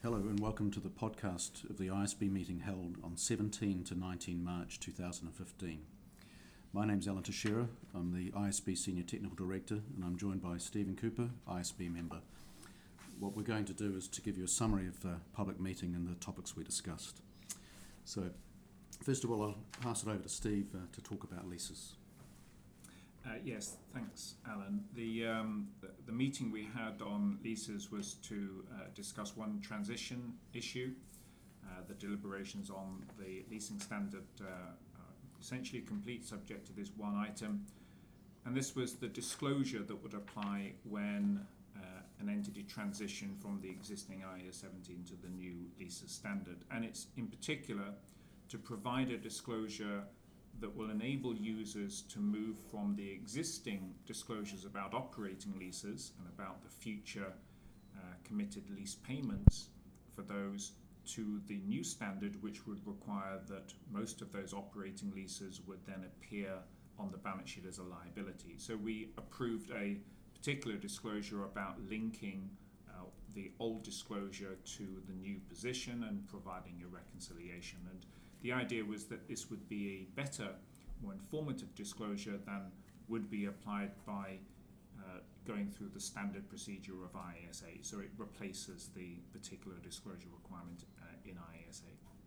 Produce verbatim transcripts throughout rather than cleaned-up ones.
Hello and welcome to the podcast of the I S B meeting held on seventeen to nineteen March two thousand fifteen. My name's Alan Teixeira. I'm the I S B Senior Technical Director and I'm joined by Stephen Cooper, I S B member. What we're going to do is to give you a summary of the public meeting and the topics we discussed. So first of all, I'll pass it over to Steve uh, to talk about leases. Uh, yes, thanks, Alan. The, um, the the meeting we had on leases was to uh, discuss one transition issue. Uh, the deliberations on the leasing standard uh, are essentially complete, subject to this one item. And this was the disclosure that would apply when uh, an entity transitioned from the existing I A S seventeen to the new leases standard. And it's in particular to provide a disclosure that will enable users to move from the existing disclosures about operating leases and about the future uh, committed lease payments for those to the new standard, which would require that most of those operating leases would then appear on the balance sheet as a liability. So we approved a particular disclosure about linking uh, the old disclosure to the new position and providing a reconciliation. And the idea was that this would be a better, more informative disclosure than would be applied by uh, going through the standard procedure of I A S A. So it replaces the particular disclosure requirement uh, in I A S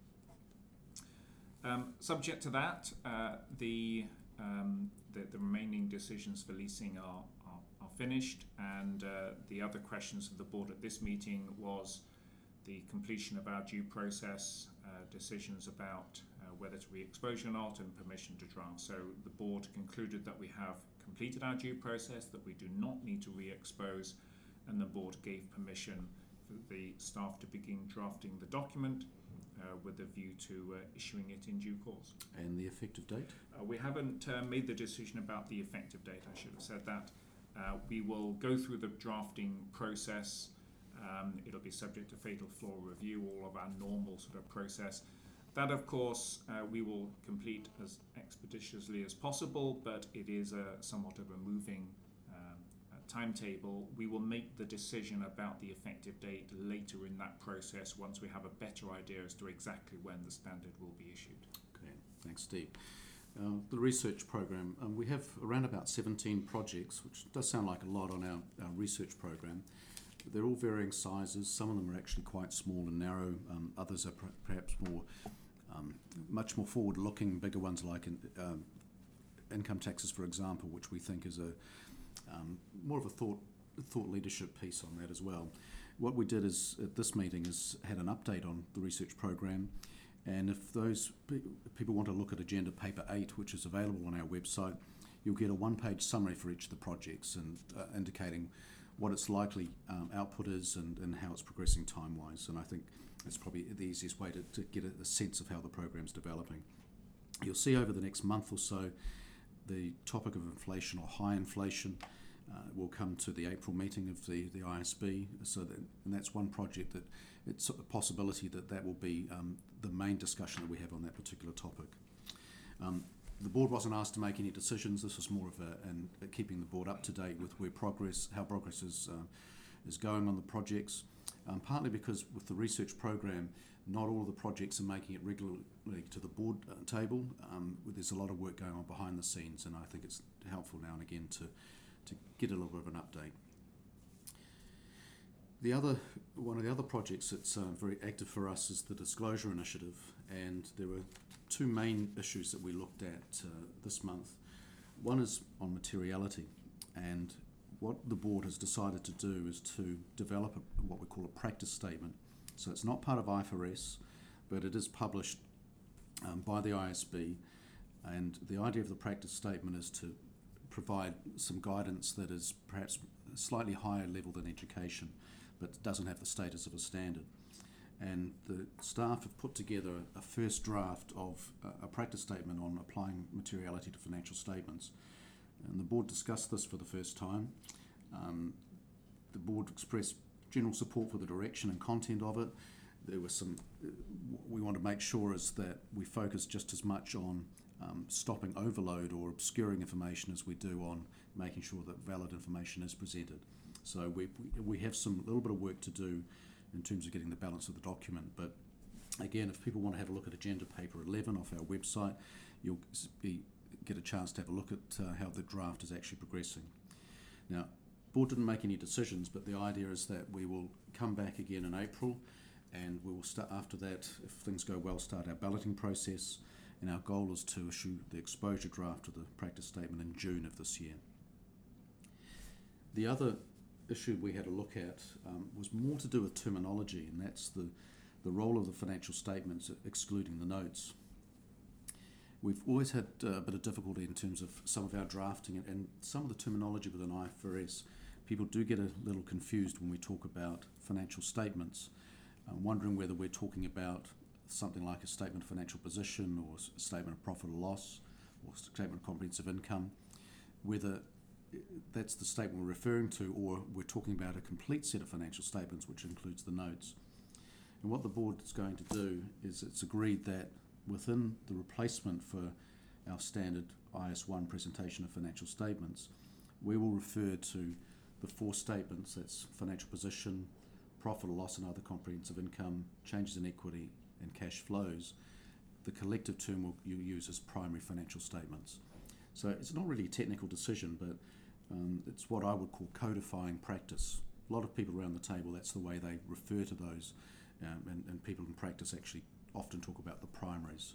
A. Um, subject to that, uh, the, um, the the remaining decisions for leasing are, are, are finished, and uh, the other questions of the board at this meeting was the completion of our due process, uh, decisions about uh, whether to re-expose or not, and permission to draft. So the board concluded that we have completed our due process, that we do not need to re-expose, and the board gave permission for the staff to begin drafting the document uh, with a view to uh, issuing it in due course. And the effective date? Uh, we haven't uh, made the decision about the effective date, I should have said that. Uh, we will go through the drafting process. Um, it'll be subject to fatal flaw review, all of our normal sort of process. That, of course, uh, we will complete as expeditiously as possible, but it is a somewhat of a moving um, uh, timetable. We will make the decision about the effective date later in that process once we have a better idea as to exactly when the standard will be issued. Okay, thanks, Steve. Uh, the research program, um, we have around about seventeen projects, which does sound like a lot on our, our research program. They're all varying sizes. Some of them are actually quite small and narrow. Um, others are per- perhaps more, um, much more forward-looking, bigger ones like in, um, income taxes, for example, which we think is a um, more of a thought thought leadership piece on that as well. What we did is at this meeting is had an update on the research program, and if those pe- people want to look at Agenda Paper eight, which is available on our website, you'll get a one-page summary for each of the projects and uh, indicating what its likely um, output is and, and how it's progressing time-wise. And I think it's probably the easiest way to, to get a, a sense of how the program's developing. You'll see over the next month or so the topic of inflation or high inflation uh, will come to the April meeting of the, the I S B. So that, and that's one project that it's a possibility that that will be um, the main discussion that we have on that particular topic. Um, The board wasn't asked to make any decisions. This was more of a, and keeping the board up to date with where progress, how progress is uh, is going on the projects. Um, partly because with the research program, not all of the projects are making it regularly to the board uh, table. Um, there's a lot of work going on behind the scenes, and I think it's helpful now and again to to get a little bit of an update. The other one of the other projects that's uh, very active for us is the Disclosure Initiative, and there were two main issues that we looked at uh, this month. One is on materiality, and what the board has decided to do is to develop a, what we call a practice statement. So it's not part of I F R S, but it is published um, by the I S B, and the idea of the practice statement is to provide some guidance that is perhaps slightly higher level than education, but doesn't have the status of a standard. And the staff have put together a first draft of a practice statement on applying materiality to financial statements. And the board discussed this for the first time. Um, the board expressed general support for the direction and content of it. There was some, what we want to make sure is that we focus just as much on um, stopping overload or obscuring information as we do on making sure that valid information is presented. So we we have some little bit of work to do in terms of getting the balance of the document. But again, if people want to have a look at agenda paper eleven off our website, you'll be, get a chance to have a look at uh, how the draft is actually progressing. Now, board didn't make any decisions, but the idea is that we will come back again in April, and we will start after that, if things go well, start our balloting process, and our goal is to issue the exposure draft of the practice statement in June of this year. The other issue we had a look at um, was more to do with terminology, and that's the, the role of the financial statements excluding the notes. We've always had uh, a bit of difficulty in terms of some of our drafting and, and some of the terminology within I F R S. People do get a little confused when we talk about financial statements, uh, wondering whether we're talking about something like a statement of financial position or a statement of profit or loss or a statement of comprehensive income, whether that's the statement we're referring to or we're talking about a complete set of financial statements which includes the notes. And what the board is going to do is it's agreed that within the replacement for our standard I S one presentation of financial statements, we will refer to the four statements, that's financial position, profit or loss and other comprehensive income, changes in equity and cash flows. The collective term will you use as primary financial statements. So it's not really a technical decision, but um, it's what I would call codifying practice. A lot of people around the table, that's the way they refer to those, um, and, and people in practice actually often talk about the primaries.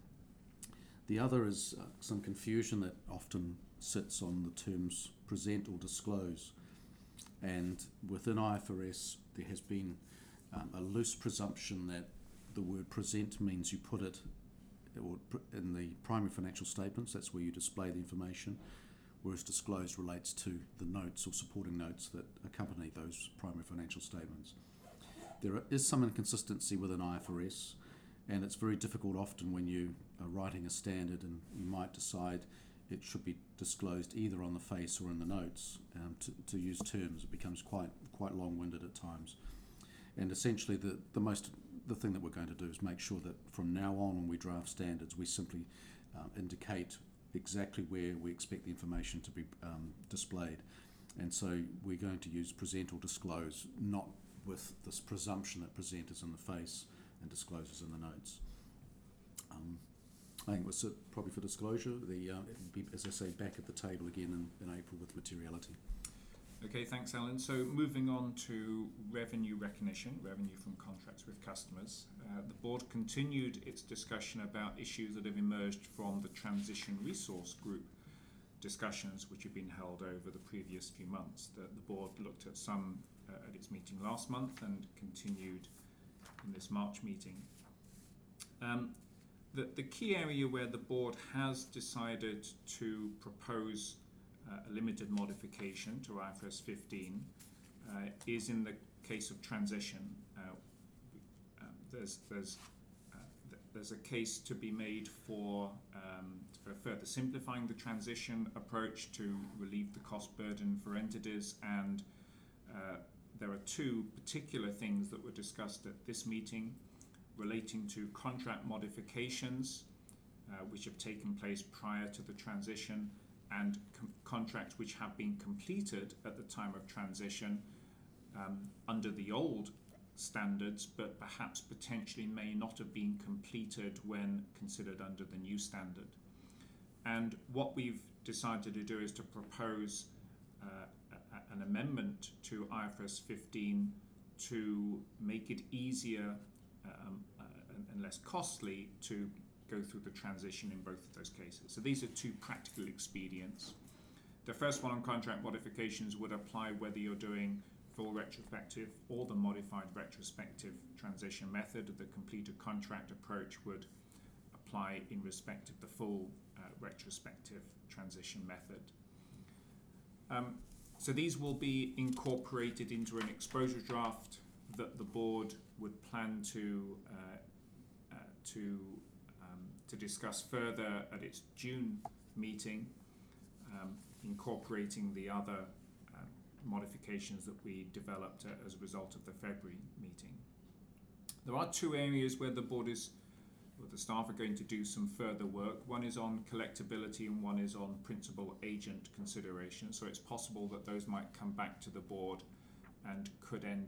The other is uh, some confusion that often sits on the terms present or disclose. And within I F R S, there has been um, a loose presumption that the word present means you put it or in the primary financial statements, that's where you display the information, whereas disclosed relates to the notes or supporting notes that accompany those primary financial statements. There is some inconsistency within I F R S, and it's very difficult often when you are writing a standard and you might decide it should be disclosed either on the face or in the notes. Um, to, to use terms, it becomes quite quite long-winded at times. And essentially the, the most the thing that we're going to do is make sure that from now on when we draft standards, we simply um, indicate exactly where we expect the information to be um, displayed. And so we're going to use present or disclose, not with this presumption that present is in the face and discloses in the notes. Um, I think it was probably for disclosure. The uh, it will be, as I say, back at the table again in, in April with materiality. Okay, thanks, Alan. So moving on to revenue recognition, revenue from contracts with customers. Uh, the board continued its discussion about issues that have emerged from the Transition Resource Group discussions which have been held over the previous few months. The, the board looked at some uh, at its meeting last month and continued in this March meeting. Um, the, the key area where the board has decided to propose uh, a limited modification to I F R S fifteen uh, is in the case of transition. Uh, uh, there's, there's, uh, th there's a case to be made for, um, for further simplifying the transition approach to relieve the cost burden for entities, and uh, there are two particular things that were discussed at this meeting relating to contract modifications uh, which have taken place prior to the transition, and com contracts which have been completed at the time of transition um, under the old standards, but perhaps potentially may not have been completed when considered under the new standard. And what we've decided to do is to propose uh, a, an amendment to I F R S fifteen to make it easier um, uh, and, and less costly to go through the transition in both of those cases. So these are two practical expedients. The first one on contract modifications would apply whether you're doing full retrospective or the modified retrospective transition method. The completed contract approach would apply in respect of the full uh, retrospective transition method. Um, so these will be incorporated into an exposure draft that the board would plan to uh, uh, to um, to discuss further at its June meeting, um, incorporating the other uh, modifications that we developed uh, as a result of the February meeting. There are two areas where the board is, or the staff are going to do some further work. One is on collectability and one is on principal agent consideration. So it's possible that those might come back to the board and could end up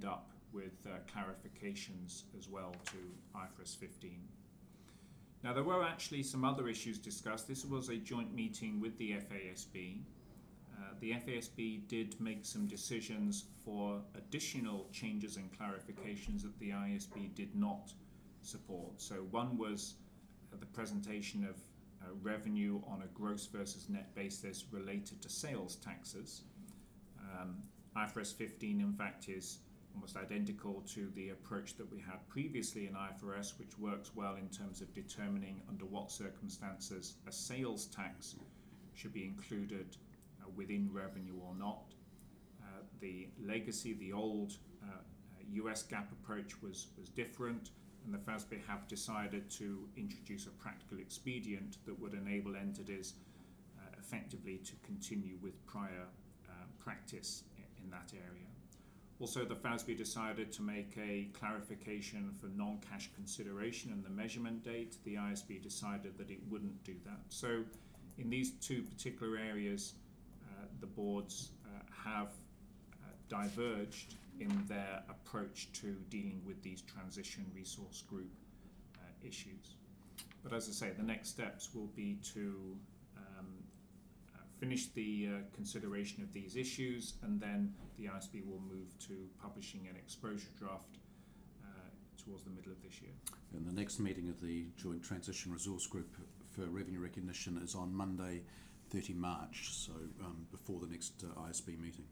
with uh, clarifications as well to I F R S fifteen. Now, there were actually some other issues discussed. This was a joint meeting with the F A S B. Uh, the F A S B did make some decisions for additional changes and clarifications that the I A S B did not support. So one was uh, the presentation of uh, revenue on a gross versus net basis related to sales taxes. Um, I F R S fifteen, in fact, is almost identical to the approach that we had previously in I F R S, which works well in terms of determining under what circumstances a sales tax should be included uh, within revenue or not. Uh, the legacy, the old uh, U S GAAP approach was, was different, and the F A S B have decided to introduce a practical expedient that would enable entities uh, effectively to continue with prior uh, practice in, in that area. Also, the F A S B decided to make a clarification for non-cash consideration and the measurement date. The I S B decided that it wouldn't do that. So in these two particular areas, uh, the boards uh, have uh, diverged in their approach to dealing with these transition resource group uh, issues. But as I say, the next steps will be to um, uh, finish the uh, consideration of these issues, and then the I S B will move to publishing an exposure draft uh, towards the middle of this year. And the next meeting of the Joint Transition Resource Group for Revenue Recognition is on Monday, thirtieth of March, so um, before the next uh, I S B meeting.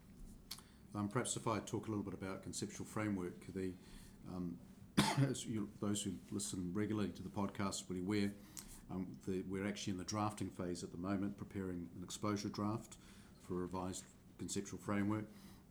Um, perhaps if I talk a little bit about conceptual framework, the um, as you, those who listen regularly to the podcast will be aware, um, the, we're actually in the drafting phase at the moment, preparing an exposure draft for a revised conceptual framework.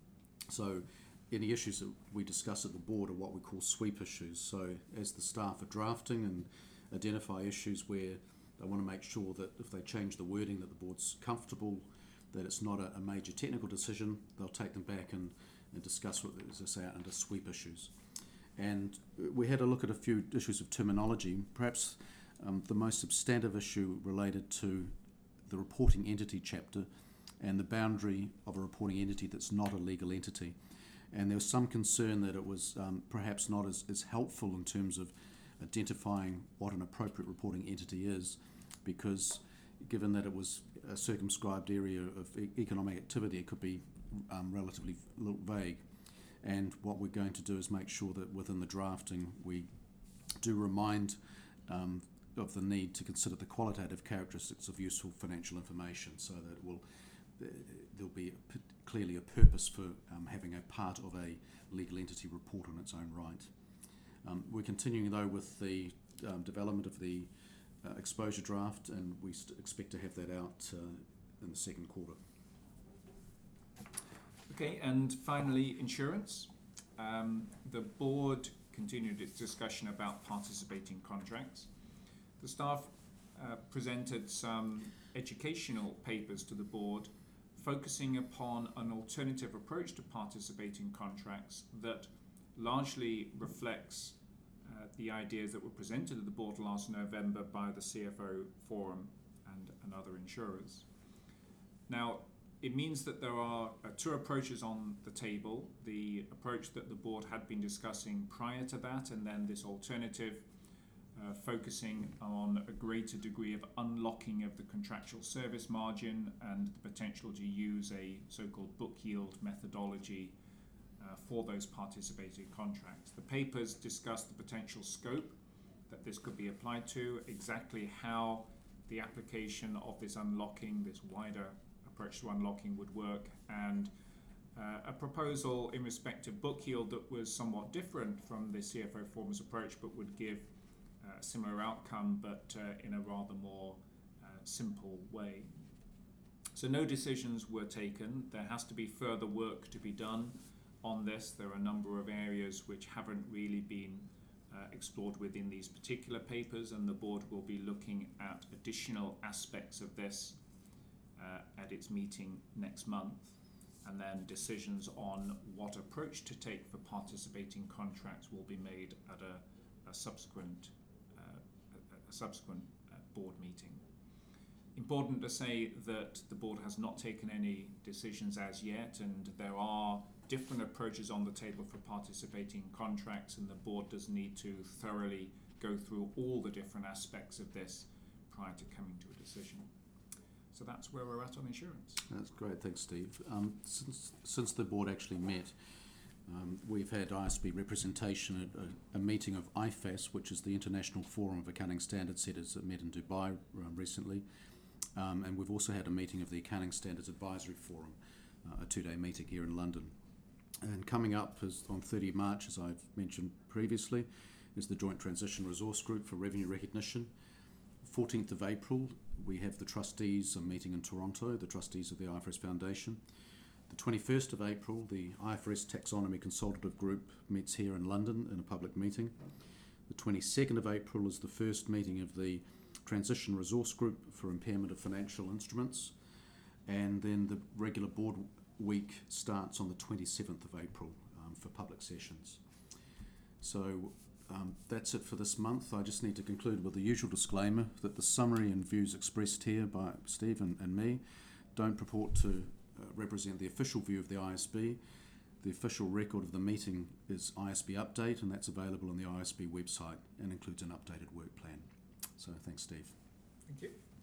So any issues that we discuss at the board are what we call sweep issues. So as the staff are drafting and identify issues where they want to make sure that if they change the wording that the board's comfortable, that it's not a, a major technical decision, they'll take them back and, and discuss what, as I say, under sweep issues. And we had a look at a few issues of terminology. Perhaps um, the most substantive issue related to the reporting entity chapter and the boundary of a reporting entity that's not a legal entity. And there was some concern that it was um, perhaps not as, as helpful in terms of identifying what an appropriate reporting entity is, because given that it was a circumscribed area of e- economic activity, it could be um, relatively vague. And what we're going to do is make sure that within the drafting we do remind um, of the need to consider the qualitative characteristics of useful financial information, so that it will uh, there'll be a p- clearly a purpose for um, having a part of a legal entity report on its own right. Um, we're continuing though with the um, development of the uh, exposure draft, and we st- expect to have that out uh, in the second quarter. Okay, and finally, insurance. Um, the board continued its discussion about participating contracts. The staff uh, presented some educational papers to the board focusing upon an alternative approach to participating contracts that largely reflects uh, the ideas that were presented to the board last November by the C F O Forum and, and other insurers. Now, it means that there are uh, two approaches on the table: the approach that the board had been discussing prior to that, and then this alternative uh, focusing on a greater degree of unlocking of the contractual service margin and the potential to use a so-called book yield methodology uh, for those participating contracts. The papers discuss the potential scope that this could be applied to, exactly how the application of this unlocking, this wider approach to unlocking would work, and uh, a proposal in respect of book yield that was somewhat different from the C F O Forum's approach, but would give a similar outcome, but uh, in a rather more uh, simple way. So no decisions were taken. There has to be further work to be done on this. There are a number of areas which haven't really been uh, explored within these particular papers, and the board will be looking at additional aspects of this Uh, at its meeting next month, and then decisions on what approach to take for participating contracts will be made at a, a subsequent uh, a, a subsequent uh, board meeting. Important to say that the board has not taken any decisions as yet, and there are different approaches on the table for participating contracts, and the board does need to thoroughly go through all the different aspects of this prior to coming to a decision. So that's where we're at on insurance. That's great, thanks Steve. Um, since, since the board actually met, um, we've had I S B representation at a, a meeting of I F A S, which is the International Forum of Accounting Standard Setters, that met in Dubai um, recently. Um, and we've also had a meeting of the Accounting Standards Advisory Forum, uh, a two-day meeting here in London. And coming up is on thirtieth of March, as I've mentioned previously, is the Joint Transition Resource Group for Revenue Recognition. fourteenth of April, we have the trustees a meeting in Toronto, the trustees of the I F R S Foundation. The twenty-first of April, the I F R S Taxonomy Consultative Group meets here in London in a public meeting. The twenty-second of April is the first meeting of the Transition Resource Group for Impairment of Financial Instruments. And then the regular board week starts on the twenty-seventh of April um, for public sessions. So um, that's it for this month. I just need to conclude with the usual disclaimer that the summary and views expressed here by Steve and, and me don't purport to uh, represent the official view of the I S B. The official record of the meeting is I S B Update, and that's available on the I S B website and includes an updated work plan. So thanks, Steve. Thank you.